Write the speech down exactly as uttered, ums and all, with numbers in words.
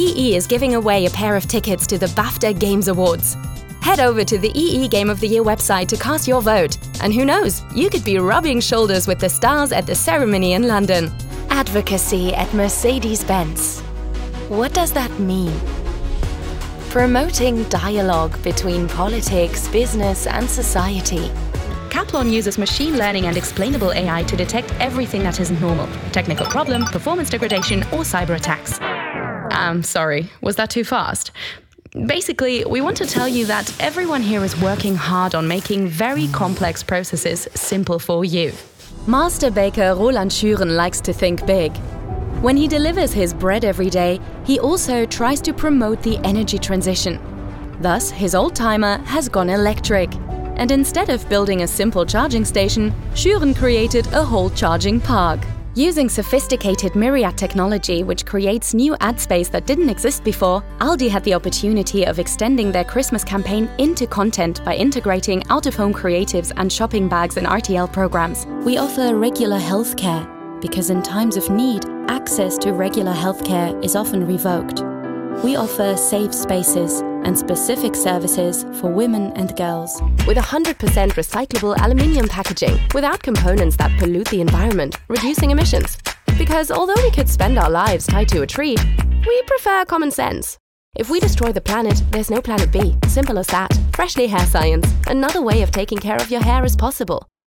E E is giving away a pair of tickets to the BAFTA Games Awards. Head over to the E E Game of the Year website to cast your vote. And who knows, you could be rubbing shoulders with the stars at the ceremony in London. Advocacy at Mercedes-Benz. What does that mean? Promoting dialogue between politics, business and society. Kaplan uses machine learning and explainable A I to detect everything that isn't normal. Technical problem, performance degradation, or cyber attacks. Um, sorry, was that too fast? Basically, we want to tell you that everyone here is working hard on making very complex processes simple for you. Master baker Roland Schüren likes to think big. When he delivers his bread every day, he also tries to promote the energy transition. Thus, his old-timer has gone electric. And instead of building a simple charging station, Schüren created a whole charging park. Using sophisticated Myriad technology, which creates new ad space that didn't exist before, Aldi had the opportunity of extending their Christmas campaign into content by integrating out-of-home creatives and shopping bags in R T L programs. We offer regular healthcare, because in times of need, access to regular healthcare is often revoked. We offer safe spaces and specific services for women and girls. With one hundred percent recyclable aluminium packaging, without components that pollute the environment, reducing emissions. Because although we could spend our lives tied to a tree, we prefer common sense. If we destroy the planet, there's no planet B. Simple as that. Freshly Hair Science. Another way of taking care of your hair is possible.